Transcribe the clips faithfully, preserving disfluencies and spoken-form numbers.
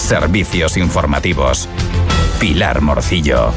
Servicios informativos. Pilar Morcillo.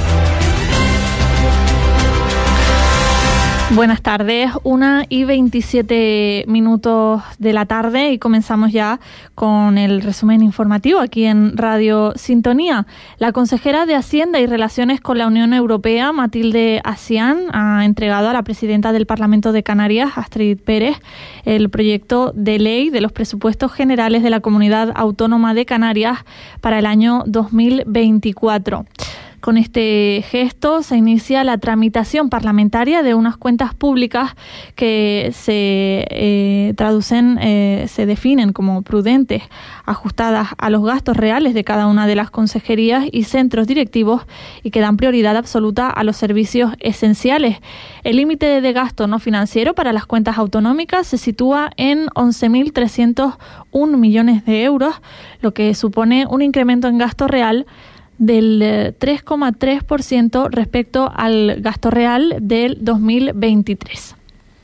Buenas tardes, una y veintisiete minutos de la tarde y comenzamos ya con el resumen informativo aquí en Radio Sintonía. La consejera de Hacienda y Relaciones con la Unión Europea, Matilde Asián, ha entregado a la presidenta del Parlamento de Canarias, Astrid Pérez, el proyecto de ley de los presupuestos generales de la Comunidad Autónoma de Canarias para el año dos mil veinticuatro. Con este gesto se inicia la tramitación parlamentaria de unas cuentas públicas que se eh, traducen, eh, se definen como prudentes, ajustadas a los gastos reales de cada una de las consejerías y centros directivos y que dan prioridad absoluta a los servicios esenciales. El límite de gasto no financiero para las cuentas autonómicas se sitúa en once mil trescientos un millones de euros, lo que supone un incremento en gasto real del tres coma tres por ciento respecto al gasto real del dos mil veintitrés.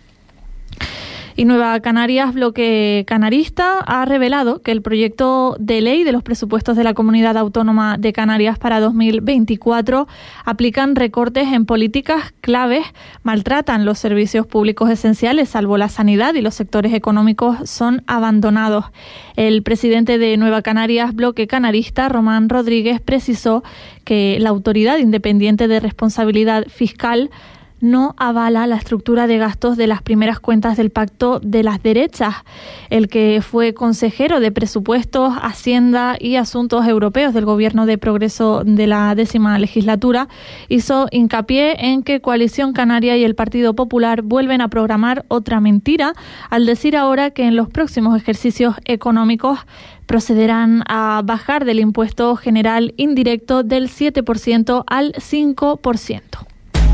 Y Nueva Canarias, bloque canarista, ha revelado que el proyecto de ley de los presupuestos de la Comunidad Autónoma de Canarias para dos mil veinticuatro aplican recortes en políticas claves, maltratan los servicios públicos esenciales, salvo la sanidad, y los sectores económicos son abandonados. El presidente de Nueva Canarias, bloque canarista, Román Rodríguez, precisó que la Autoridad Independiente de Responsabilidad Fiscal no avala la estructura de gastos de las primeras cuentas del Pacto de las Derechas. El que fue consejero de Presupuestos, Hacienda y Asuntos Europeos del Gobierno de Progreso de la décima legislatura hizo hincapié en que Coalición Canaria y el Partido Popular vuelven a programar otra mentira al decir ahora que en los próximos ejercicios económicos procederán a bajar del impuesto general indirecto del siete por ciento al cinco por ciento.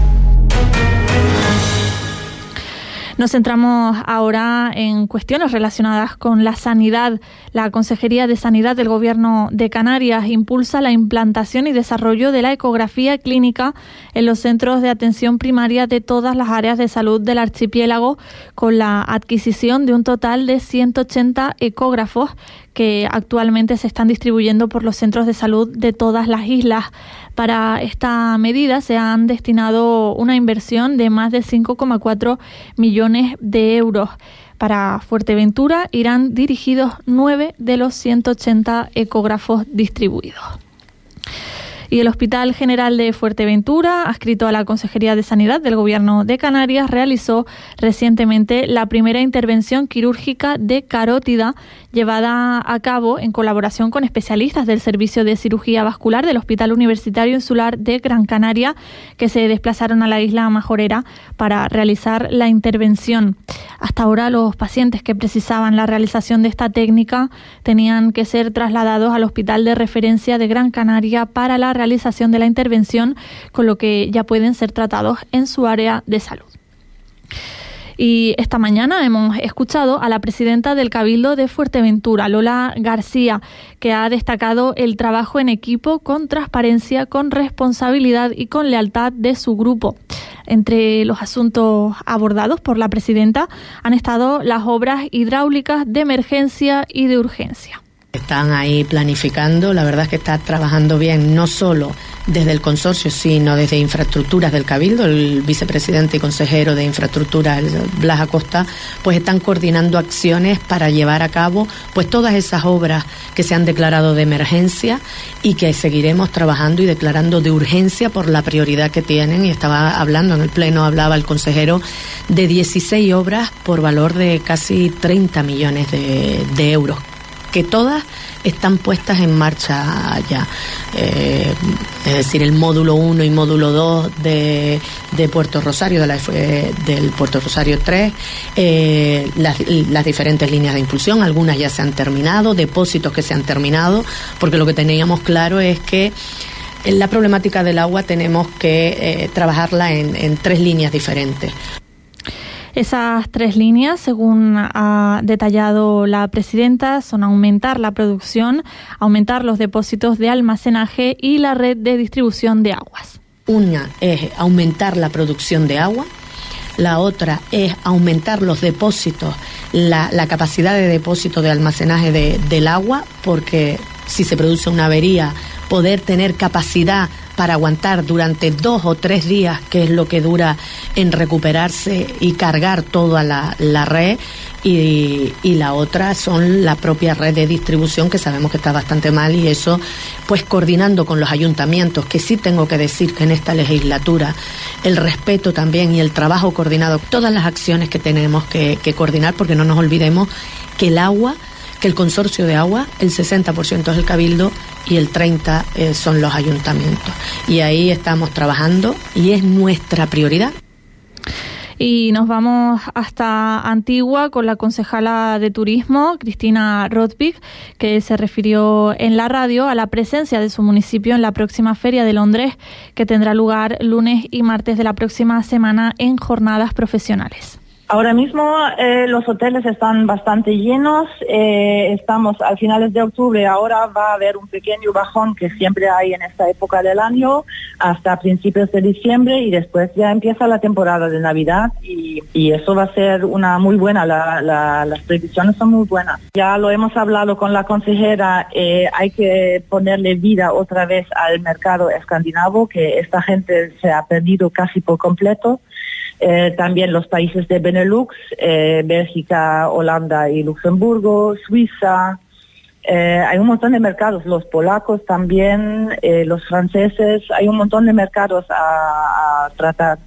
Nos centramos ahora en cuestiones relacionadas con la sanidad. La Consejería de Sanidad del Gobierno de Canarias impulsa la implantación y desarrollo de la ecografía clínica en los centros de atención primaria de todas las áreas de salud del archipiélago, con la adquisición de un total de ciento ochenta ecógrafos que actualmente se están distribuyendo por los centros de salud de todas las islas. Para esta medida se han destinado una inversión de más de cinco coma cuatro millones de euros. Para Fuerteventura irán dirigidos nueve de los ciento ochenta ecógrafos distribuidos. Y el Hospital General de Fuerteventura, adscrito a la Consejería de Sanidad del Gobierno de Canarias, realizó recientemente la primera intervención quirúrgica de carótida llevada a cabo en colaboración con especialistas del Servicio de Cirugía Vascular del Hospital Universitario Insular de Gran Canaria, que se desplazaron a la isla Majorera para realizar la intervención. Hasta ahora, los pacientes que precisaban la realización de esta técnica tenían que ser trasladados al Hospital de Referencia de Gran Canaria para la realización de la intervención, con lo que ya pueden ser tratados en su área de salud. Y esta mañana hemos escuchado a la presidenta del Cabildo de Fuerteventura, Lola García, que ha destacado el trabajo en equipo con transparencia, con responsabilidad y con lealtad de su grupo. Entre los asuntos abordados por la presidenta han estado las obras hidráulicas de emergencia y de urgencia. Están ahí planificando, la verdad es que está trabajando bien, no solo desde el consorcio, sino desde infraestructuras del Cabildo. El vicepresidente y consejero de infraestructuras, Blas Acosta, pues están coordinando acciones para llevar a cabo pues todas esas obras que se han declarado de emergencia y que seguiremos trabajando y declarando de urgencia por la prioridad que tienen. Y estaba hablando en el pleno, hablaba el consejero de dieciséis obras por valor de casi treinta millones de, de euros, que todas están puestas en marcha ya. Eh, es decir, el módulo uno y módulo dos de, de Puerto Rosario, de la, del Puerto Rosario tres, eh, las, las diferentes líneas de impulsión, algunas ya se han terminado, depósitos que se han terminado, porque lo que teníamos claro es que en la problemática del agua tenemos que eh, trabajarla en, en tres líneas diferentes. Esas tres líneas, según ha detallado la presidenta, son aumentar la producción, aumentar los depósitos de almacenaje y la red de distribución de aguas. Una es aumentar la producción de agua, la otra es aumentar los depósitos, la, la capacidad de depósito de almacenaje de, del agua, porque si se produce una avería, poder tener capacidad para aguantar durante dos o tres días, que es lo que dura en recuperarse y cargar toda la, la red. Y, y la otra son la propia red de distribución, que sabemos que está bastante mal, y eso pues coordinando con los ayuntamientos, que sí tengo que decir que en esta legislatura el respeto también y el trabajo coordinado, todas las acciones que tenemos que, que coordinar, porque no nos olvidemos que el agua, que el consorcio de agua, el sesenta por ciento es el Cabildo y el treinta por ciento eh, son los ayuntamientos. Y ahí estamos trabajando y es nuestra prioridad. Y nos vamos hasta Antigua con la concejala de Turismo, Cristina Rodvik, que se refirió en la radio a la presencia de su municipio en la próxima Feria de Londres, que tendrá lugar lunes y martes de la próxima semana en jornadas profesionales. Ahora mismo eh, los hoteles están bastante llenos, eh, estamos a finales de octubre, ahora va a haber un pequeño bajón que siempre hay en esta época del año hasta principios de diciembre, y después ya empieza la temporada de Navidad y, y eso va a ser una muy buena, la, la, las previsiones son muy buenas. Ya lo hemos hablado con la consejera, eh, hay que ponerle vida otra vez al mercado escandinavo, que esta gente se ha perdido casi por completo. Eh, también los países de Benelux, eh, Bélgica, Holanda y Luxemburgo, Suiza. Eh, hay un montón de mercados, los polacos también, eh, los franceses, hay un montón de mercados a, a tratar.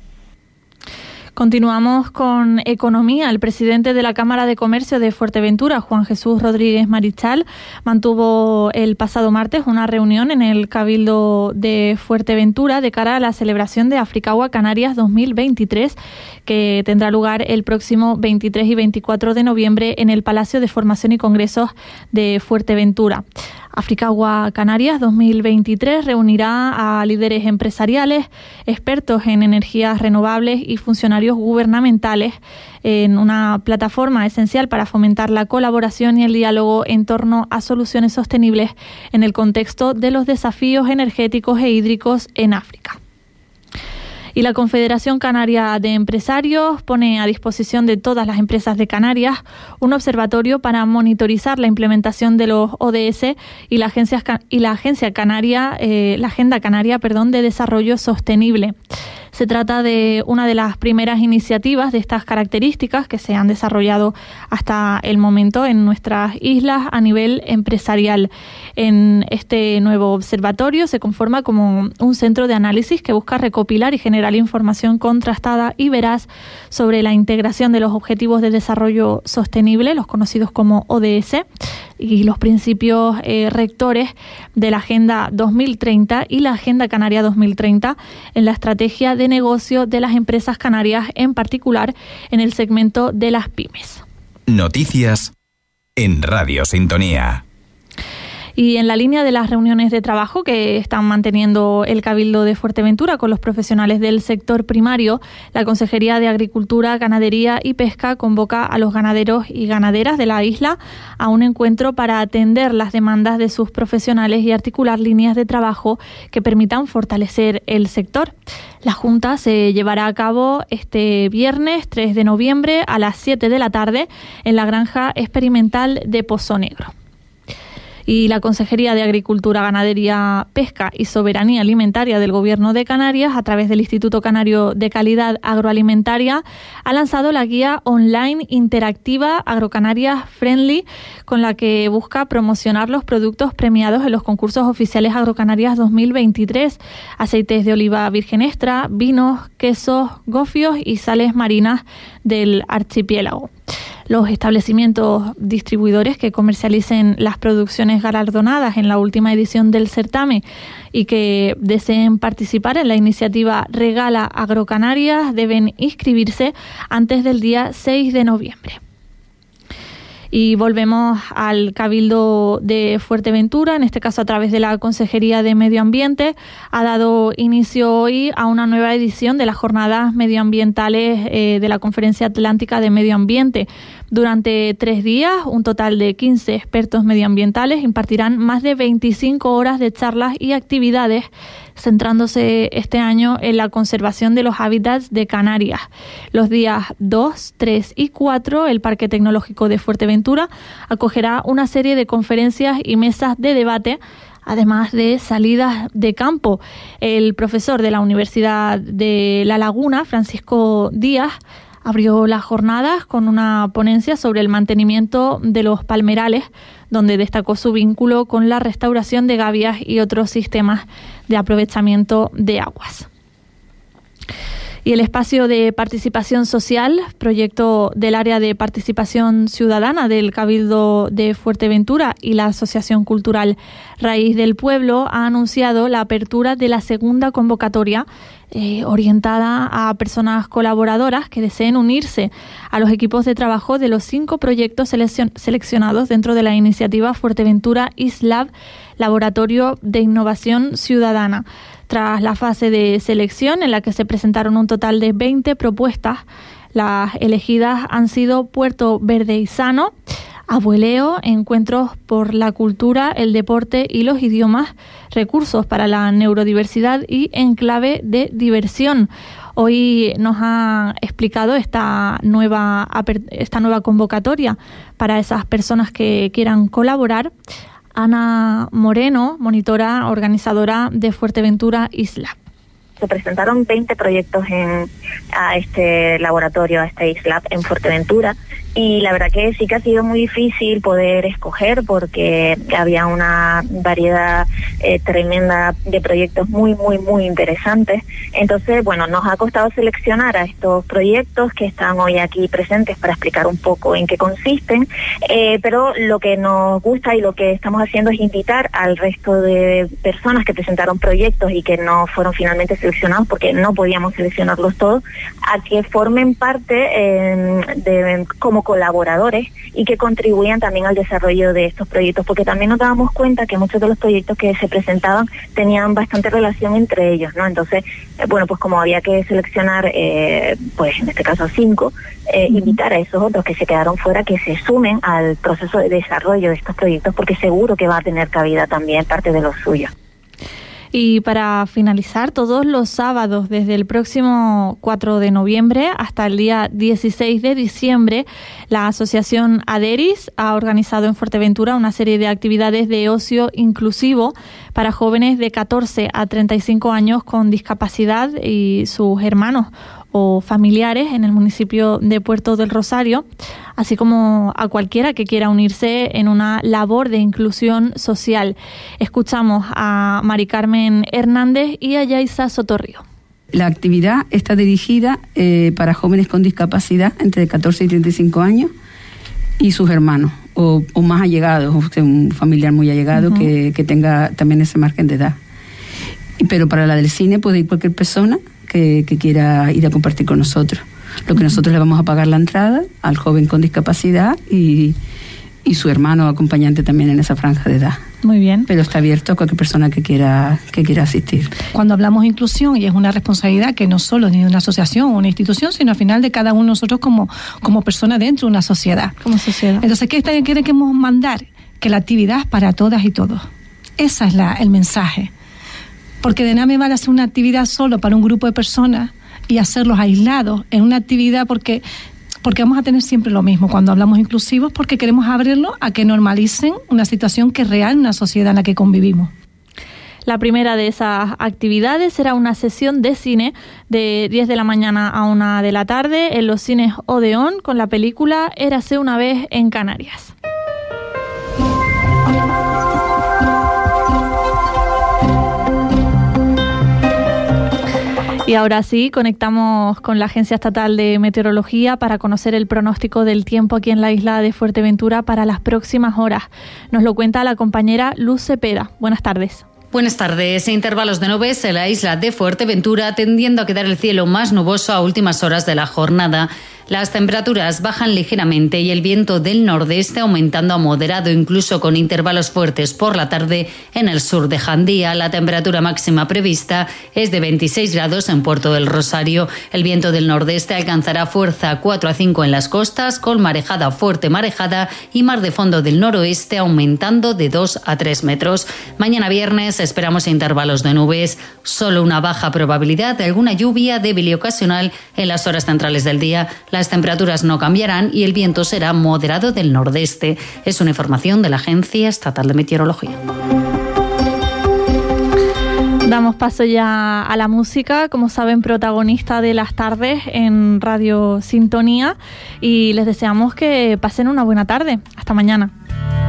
Continuamos con economía. El presidente de la Cámara de Comercio de Fuerteventura, Juan Jesús Rodríguez Marichal, mantuvo el pasado martes una reunión en el Cabildo de Fuerteventura de cara a la celebración de Africagua Canarias dos mil veintitrés, que tendrá lugar el próximo veintitrés y veinticuatro de noviembre en el Palacio de Formación y Congresos de Fuerteventura. Africagua Canarias dos mil veintitrés reunirá a líderes empresariales, expertos en energías renovables y funcionarios gubernamentales en una plataforma esencial para fomentar la colaboración y el diálogo en torno a soluciones sostenibles en el contexto de los desafíos energéticos e hídricos en África. Y la Confederación Canaria de Empresarios pone a disposición de todas las empresas de Canarias un observatorio para monitorizar la implementación de los O D S y la agencia y la agencia canaria, eh, la Agenda Canaria, perdón, de Desarrollo Sostenible. Se trata de una de las primeras iniciativas de estas características que se han desarrollado hasta el momento en nuestras islas a nivel empresarial. En este nuevo observatorio se conforma como un centro de análisis que busca recopilar y generar información contrastada y veraz sobre la integración de los Objetivos de Desarrollo Sostenible, los conocidos como O D S, y los principios eh, rectores de la Agenda dos mil treinta y la Agenda Canaria dos mil treinta en la estrategia de negocio de las empresas canarias, en particular en el segmento de las pymes. Noticias en Radio Sintonía. Y en la línea de las reuniones de trabajo que están manteniendo el Cabildo de Fuerteventura con los profesionales del sector primario, la Consejería de Agricultura, Ganadería y Pesca convoca a los ganaderos y ganaderas de la isla a un encuentro para atender las demandas de sus profesionales y articular líneas de trabajo que permitan fortalecer el sector. La Junta se llevará a cabo este viernes tres de noviembre a las siete de la tarde en la Granja Experimental de Pozo Negro. Y la Consejería de Agricultura, Ganadería, Pesca y Soberanía Alimentaria del Gobierno de Canarias, a través del Instituto Canario de Calidad Agroalimentaria, ha lanzado la guía online interactiva Agrocanarias Friendly, con la que busca promocionar los productos premiados en los concursos oficiales Agrocanarias dos mil veintitrés, aceites de oliva virgen extra, vinos, quesos, gofios y sales marinas del archipiélago. Los establecimientos distribuidores que comercialicen las producciones galardonadas en la última edición del certamen y que deseen participar en la iniciativa Regala Agrocanarias deben inscribirse antes del día seis de noviembre. Y volvemos al Cabildo de Fuerteventura, en este caso a través de la Consejería de Medio Ambiente. Ha dado inicio hoy a una nueva edición de las jornadas medioambientales eh, de la Conferencia Atlántica de Medio Ambiente. Durante tres días, un total de quince expertos medioambientales impartirán más de veinticinco horas de charlas y actividades, centrándose este año en la conservación de los hábitats de Canarias. Los días dos, tres y cuatro, el Parque Tecnológico de Fuerteventura acogerá una serie de conferencias y mesas de debate, además de salidas de campo. El profesor de la Universidad de La Laguna, Francisco Díaz, abrió las jornadas con una ponencia sobre el mantenimiento de los palmerales, donde destacó su vínculo con la restauración de gavias y otros sistemas de aprovechamiento de aguas. Y el espacio de participación social, proyecto del área de participación ciudadana del Cabildo de Fuerteventura y la Asociación Cultural Raíz del Pueblo, ha anunciado la apertura de la segunda convocatoria eh, orientada a personas colaboradoras que deseen unirse a los equipos de trabajo de los cinco proyectos seleccion- seleccionados dentro de la iniciativa Fuerteventura ISLAB, Laboratorio de Innovación Ciudadana. Tras la fase de selección, en la que se presentaron un total de veinte propuestas, las elegidas han sido Puerto Verde y Sano, Abueleo, Encuentros por la Cultura, el Deporte y los Idiomas, Recursos para la Neurodiversidad y Enclave de Diversión. Hoy nos ha explicado esta nueva, esta nueva convocatoria para esas personas que quieran colaborar Ana Moreno, monitora organizadora de Fuerteventura ISLAB. Se presentaron veinte proyectos en, a este laboratorio, a este ISLAB en Fuerteventura, y la verdad que sí que ha sido muy difícil poder escoger porque había una variedad eh, tremenda de proyectos muy, muy, muy interesantes. Entonces, bueno, nos ha costado seleccionar a estos proyectos que están hoy aquí presentes para explicar un poco en qué consisten, eh, pero lo que nos gusta y lo que estamos haciendo es invitar al resto de personas que presentaron proyectos y que no fueron finalmente seleccionados porque no podíamos seleccionarlos todos, a que formen parte eh, de como colaboradores y que contribuyan también al desarrollo de estos proyectos, porque también nos dábamos cuenta que muchos de los proyectos que se presentaban tenían bastante relación entre ellos, ¿no? Entonces, eh, bueno, pues como había que seleccionar, eh, pues en este caso cinco, eh, uh-huh. invitar a esos otros que se quedaron fuera, que se sumen al proceso de desarrollo de estos proyectos, porque seguro que va a tener cabida también parte de los suyos. Y para finalizar, todos los sábados desde el próximo cuatro de noviembre hasta el día dieciséis de diciembre, la asociación Aderis ha organizado en Fuerteventura una serie de actividades de ocio inclusivo para jóvenes de catorce a treinta y cinco años con discapacidad y sus hermanos o familiares en el municipio de Puerto del Rosario, así como a cualquiera que quiera unirse en una labor de inclusión social. Escuchamos a Mari Carmen Hernández y a Yaisa Sotorrio. La actividad está dirigida eh, para jóvenes con discapacidad entre catorce y treinta y cinco años y sus hermanos o, o más allegados, o sea, un familiar muy allegado uh-huh. que, que tenga también ese margen de edad. Pero para la del cine puede ir cualquier persona Que, que quiera ir a compartir con nosotros. Lo que nosotros le vamos a pagar la entrada al joven con discapacidad y, y su hermano acompañante también en esa franja de edad. Muy bien. Pero está abierto a cualquier persona que quiera que quiera asistir. Cuando hablamos de inclusión, y es una responsabilidad que no solo es ni de una asociación o una institución, sino al final de cada uno de nosotros como, como persona dentro de una sociedad. Como sociedad. Entonces, ¿qué queremos mandar? Que la actividad es para todas y todos. Ese es la, el mensaje. Porque de nada me vale hacer una actividad solo para un grupo de personas y hacerlos aislados en una actividad porque, porque vamos a tener siempre lo mismo cuando hablamos inclusivos, porque queremos abrirlo a que normalicen una situación que es real en una sociedad en la que convivimos. La primera de esas actividades será una sesión de cine de diez de la mañana a una de la tarde en los cines Odeón con la película Érase una vez en Canarias. Y ahora sí, conectamos con la Agencia Estatal de Meteorología para conocer el pronóstico del tiempo aquí en la isla de Fuerteventura para las próximas horas. Nos lo cuenta la compañera Luz Cepeda. Buenas tardes. Buenas tardes. Intervalos de nubes en la isla de Fuerteventura, tendiendo a quedar el cielo más nuboso a últimas horas de la jornada. Las temperaturas bajan ligeramente y el viento del nordeste aumentando a moderado, incluso con intervalos fuertes por la tarde en el sur de Jandía. La temperatura máxima prevista es de veintiséis grados en Puerto del Rosario. El viento del nordeste alcanzará fuerza cuatro a cinco en las costas, con marejada fuerte, marejada y mar de fondo del noroeste aumentando de dos a tres metros. Mañana viernes esperamos intervalos de nubes, solo una baja probabilidad de alguna lluvia débil y ocasional en las horas centrales del día. Las temperaturas no cambiarán y el viento será moderado del nordeste. Es una información de la Agencia Estatal de Meteorología. Damos paso ya a la música, como saben, protagonista de las tardes en Radio Sintonía, y les deseamos que pasen una buena tarde. Hasta mañana.